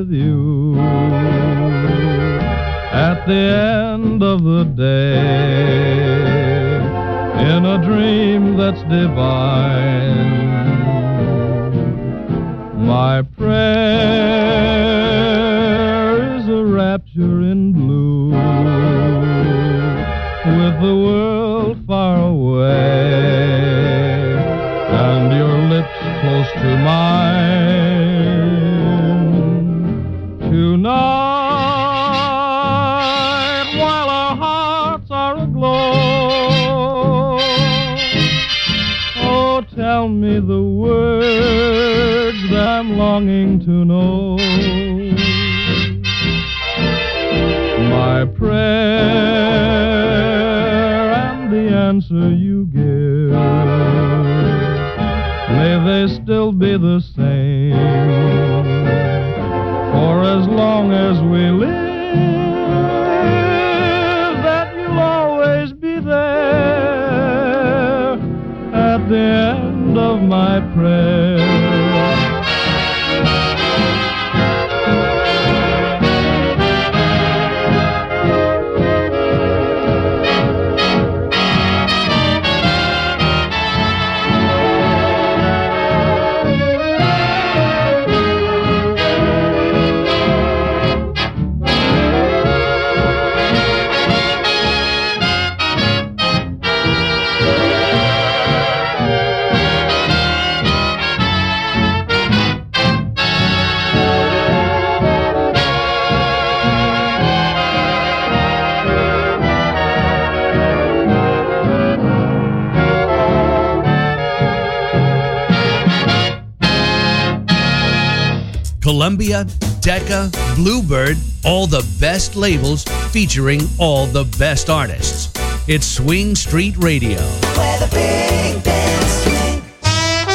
with you. At the end of the day, in a dream that's divine, my prayer is a rapture in blue, with the world far away, and your lips close to mine. Tonight, while our hearts are aglow, oh, tell me the words that I'm longing to know. My prayer and the answer you give, may they still be the same. For as long as we live, that you'll always be there at the end of my prayer. Columbia, Decca, Bluebird, all the best labels featuring all the best artists. It's Swing Street Radio. Where the big